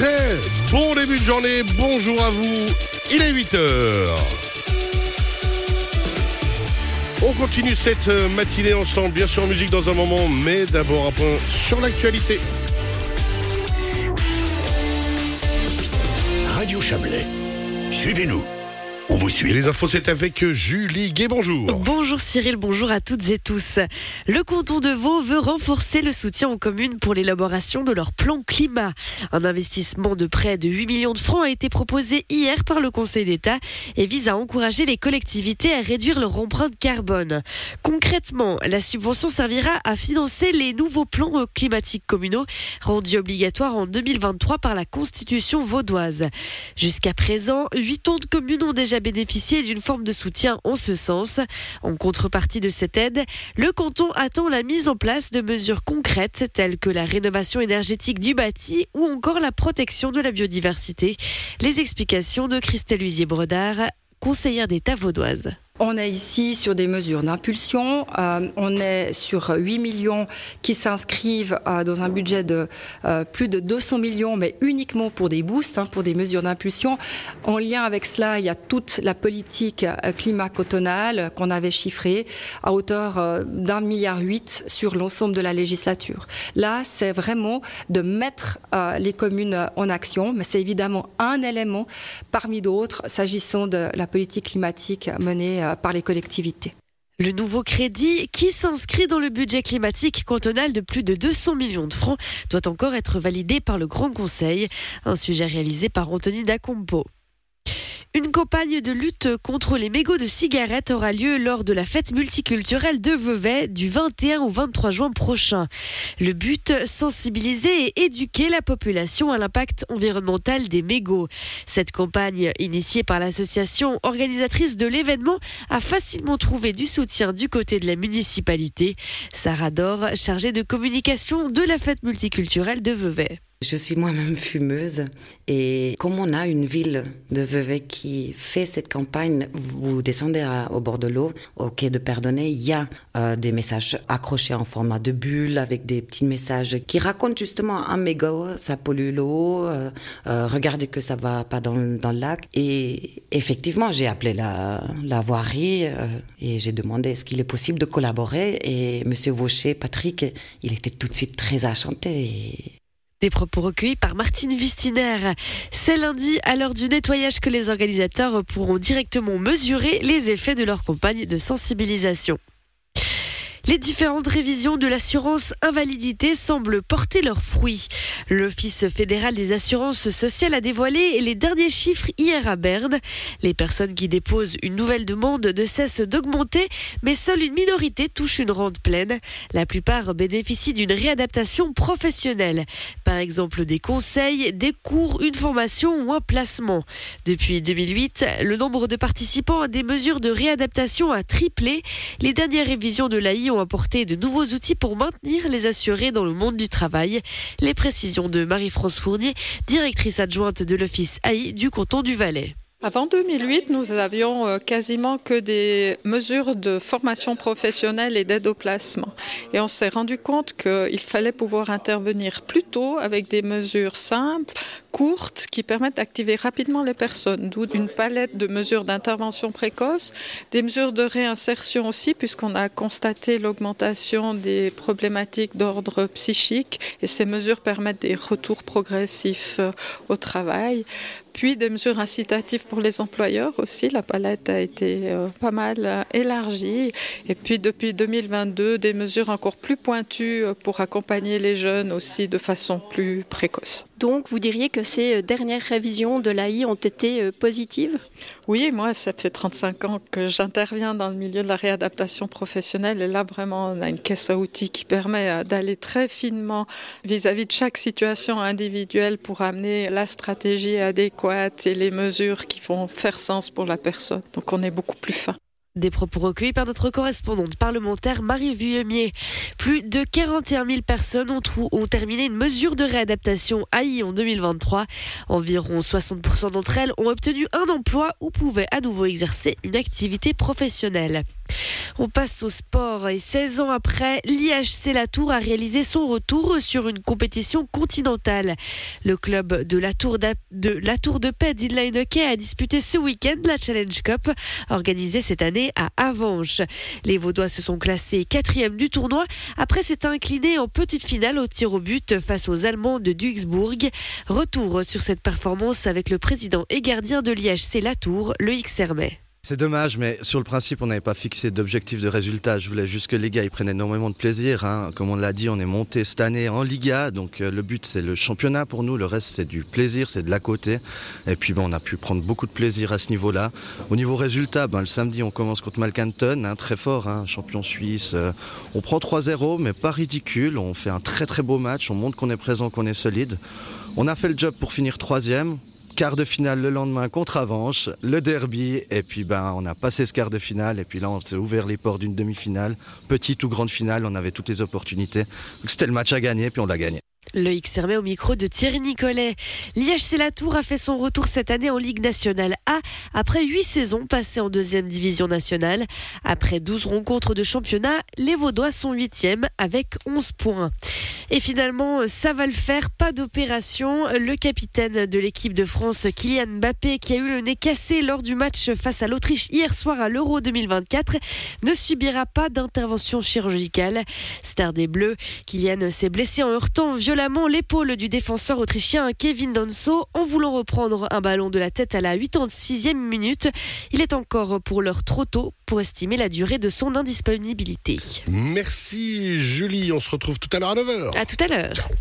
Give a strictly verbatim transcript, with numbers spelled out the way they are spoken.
très bon début de journée, bonjour à vous, il est huit heures. On continue cette matinée ensemble, bien sûr en musique dans un moment, mais d'abord un point sur l'actualité. Radio Chablais, suivez-nous. On vous suit. Et les infos, c'est avec Julie Gay, bonjour. Bonjour Cyril, bonjour à toutes et tous. Le canton de Vaud veut renforcer le soutien aux communes pour l'élaboration de leur plan climat. Un investissement de près de huit millions de francs a été proposé hier par le Conseil d'État et vise à encourager les collectivités à réduire leur empreinte carbone. Concrètement, la subvention servira à financer les nouveaux plans climatiques communaux rendus obligatoires en deux mille vingt-trois par la Constitution vaudoise. Jusqu'à présent, huit ans de communes ont déjà bénéficié d'une forme de soutien en ce sens. En contrepartie de cette aide, le canton attend la mise en place de mesures concrètes telles que la rénovation énergétique du bâti ou encore la protection de la biodiversité. Les explications de Christelle Huizier-Bredard, conseillère d'État vaudoise. On est ici sur des mesures d'impulsion. Euh, on est sur huit millions qui s'inscrivent euh, dans un budget de euh, plus de deux cents millions, mais uniquement pour des boosts, hein, pour des mesures d'impulsion. En lien avec cela, il y a toute la politique euh, climat cantonale qu'on avait chiffrée à hauteur euh, d'un milliard huit sur l'ensemble de la législature. Là, c'est vraiment de mettre euh, les communes en action, mais c'est évidemment un élément parmi d'autres s'agissant de la politique climatique menée par les collectivités. Le nouveau crédit, qui s'inscrit dans le budget climatique cantonal de plus de deux cents millions de francs, doit encore être validé par le Grand Conseil. Un sujet réalisé par Anthony Dacompo. Une campagne de lutte contre les mégots de cigarettes aura lieu lors de la fête multiculturelle de Vevey du vingt et un au vingt-trois juin prochain. Le but, sensibiliser et éduquer la population à l'impact environnemental des mégots. Cette campagne, initiée par l'association organisatrice de l'événement, a facilement trouvé du soutien du côté de la municipalité. Sarah Dor, chargée de communication de la fête multiculturelle de Vevey. Je suis moi-même fumeuse et comme on a une ville de Vevey qui fait cette campagne, vous descendez à, au bord de l'eau, au quai de Perdonnet, il y a euh, des messages accrochés en format de bulle avec des petits messages qui racontent justement un mégot, ça pollue l'eau, euh, euh, regardez que ça va pas dans, dans le lac. Et effectivement, j'ai appelé la, la voirie euh, et j'ai demandé est-ce qu'il est possible de collaborer et Monsieur Vaucher, Patrick, il était tout de suite très enchanté. Et... Des propos recueillis par Martine Wustiner. C'est lundi, à l'heure du nettoyage, que les organisateurs pourront directement mesurer les effets de leur campagne de sensibilisation. Les différentes révisions de l'assurance invalidité semblent porter leurs fruits. L'Office fédéral des assurances sociales a dévoilé les derniers chiffres hier à Berne. Les personnes qui déposent une nouvelle demande ne cessent d'augmenter, mais seule une minorité touche une rente pleine. La plupart bénéficient d'une réadaptation professionnelle. Par exemple, des conseils, des cours, une formation ou un placement. Depuis deux mille huit, le nombre de participants à des mesures de réadaptation a triplé. Les dernières révisions de l'A I ont apporté de nouveaux outils pour maintenir les assurés dans le monde du travail. Les précisions de Marie-France Fournier, directrice adjointe de l'Office A I du canton du Valais. Avant deux mille huit, nous avions quasiment que des mesures de formation professionnelle et d'aide au placement. Et on s'est rendu compte qu'il fallait pouvoir intervenir plus tôt avec des mesures simples, courtes, qui permettent d'activer rapidement les personnes. D'où une palette de mesures d'intervention précoce, des mesures de réinsertion aussi, puisqu'on a constaté l'augmentation des problématiques d'ordre psychique. Et ces mesures permettent des retours progressifs au travail. Puis des mesures incitatives pour les employeurs aussi. La palette a été euh, pas mal euh, élargie. Et puis depuis deux mille vingt-deux, des mesures encore plus pointues pour accompagner les jeunes aussi de façon plus précoce. Donc vous diriez que ces dernières révisions de l'A I ont été positives ? Oui, moi ça fait trente-cinq ans que j'interviens dans le milieu de la réadaptation professionnelle et là vraiment on a une caisse à outils qui permet d'aller très finement vis-à-vis de chaque situation individuelle pour amener la stratégie adéquate et les mesures qui vont faire sens pour la personne. Donc on est beaucoup plus fin. Des propos recueillis par notre correspondante parlementaire Marie Vuillemier. Plus de quarante et un mille personnes ont, trou- ont terminé une mesure de réadaptation A I en deux mille vingt-trois. Environ soixante pour cent d'entre elles ont obtenu un emploi ou pouvaient à nouveau exercer une activité professionnelle. On passe au sport et seize ans après, l'I H C Latour a réalisé son retour sur une compétition continentale. Le club de la Tour de, de, la Tour de Paix d'Inline Hockey a disputé ce week-end la Challenge Cup, organisée cette année à Avenches. Les Vaudois se sont classés quatrième du tournoi après s'être inclinés en petite finale au tir au but face aux Allemands de Duisbourg. Retour sur cette performance avec le président et gardien de l'I H C Latour, Loïc Sermet. C'est dommage, mais sur le principe, on n'avait pas fixé d'objectif de résultat. Je voulais juste que les gars ils prennent énormément de plaisir. Hein. Comme on l'a dit, on est monté cette année en Liga, donc euh, le but c'est le championnat pour nous. Le reste c'est du plaisir, c'est de l'à côté. Et puis ben, on a pu prendre beaucoup de plaisir à ce niveau-là. Au niveau résultat, ben, le samedi on commence contre Malcanton, hein, très fort, hein, champion suisse. Euh, on prend trois zéro, mais pas ridicule. On fait un très très beau match, on montre qu'on est présent, qu'on est solide. On a fait le job pour finir troisième. Quart de finale le lendemain contre Avenches, le derby, et puis ben on a passé ce quart de finale, et puis là on s'est ouvert les portes d'une demi-finale, petite ou grande finale, on avait toutes les opportunités. Donc c'était le match à gagner, puis on l'a gagné. Loïc Sermet au micro de Thierry Nicolet. L'I H C Latour a fait son retour cette année en Ligue nationale A après huit saisons passées en deuxième division nationale. Après douze rencontres de championnat, les Vaudois sont huitièmes avec onze points. Et finalement, ça va le faire, pas d'opération. Le capitaine de l'équipe de France, Kylian Mbappé, qui a eu le nez cassé lors du match face à l'Autriche hier soir à l'Euro deux mille vingt-quatre, ne subira pas d'intervention chirurgicale. Star des Bleus, Kylian s'est blessé en heurtant violemment l'épaule du défenseur autrichien Kevin Danso en voulant reprendre un ballon de la tête à la quatre-vingt-sixième minute. Il est encore pour l'heure trop tôt pour estimer la durée de son indisponibilité. Merci Julie, on se retrouve tout à l'heure à neuf heures. À tout à l'heure.